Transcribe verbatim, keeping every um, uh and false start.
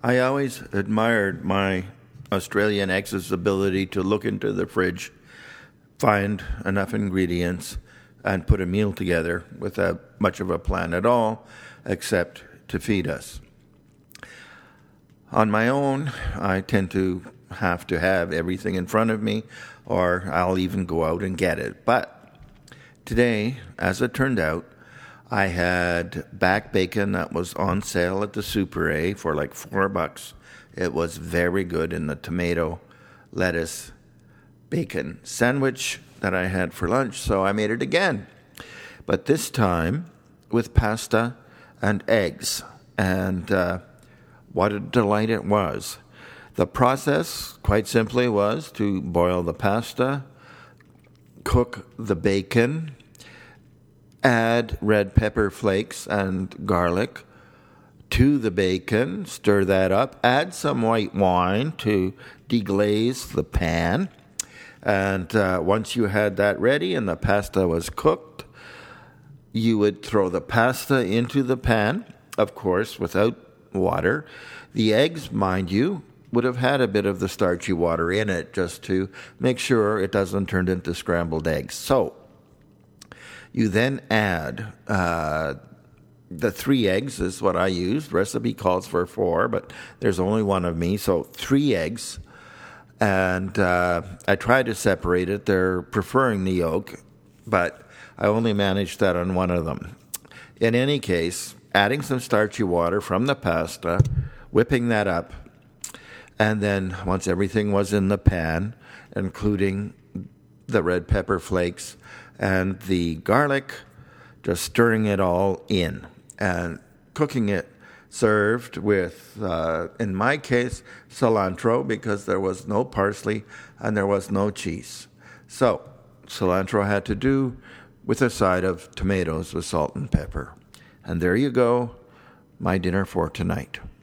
I always admired my Australian ex's ability to look into the fridge, find enough ingredients, and put a meal together without much of a plan at all, except to feed us. On my own, I tend to have to have everything in front of me, or I'll even go out and get it. But today, as it turned out, I had back bacon that was on sale at the Super A for like four bucks. It was very good in the tomato, lettuce, bacon sandwich that I had for lunch, so I made it again. But this time with pasta and eggs. And uh, what a delight it was. The process, quite simply, was to boil the pasta, cook the bacon, add red pepper flakes and garlic to the bacon, stir that up, add some white wine to deglaze the pan. And uh, once you had that ready and the pasta was cooked, you would throw the pasta into the pan, of course, without water. The eggs, mind you, would have had a bit of the starchy water in it just to make sure it doesn't turn into scrambled eggs. So you then add uh, the three eggs is what I used. Recipe calls for four, but there's only one of me, so three eggs. And uh, I tried to separate it. They're preferring the yolk, but I only managed that on one of them. In any case, adding some starchy water from the pasta, whipping that up, and then once everything was in the pan, including the red pepper flakes and the garlic, just stirring it all in and cooking it, served with, uh, in my case, cilantro, because there was no parsley and there was no cheese. So cilantro had to do with a side of tomatoes with salt and pepper. And there you go, my dinner for tonight.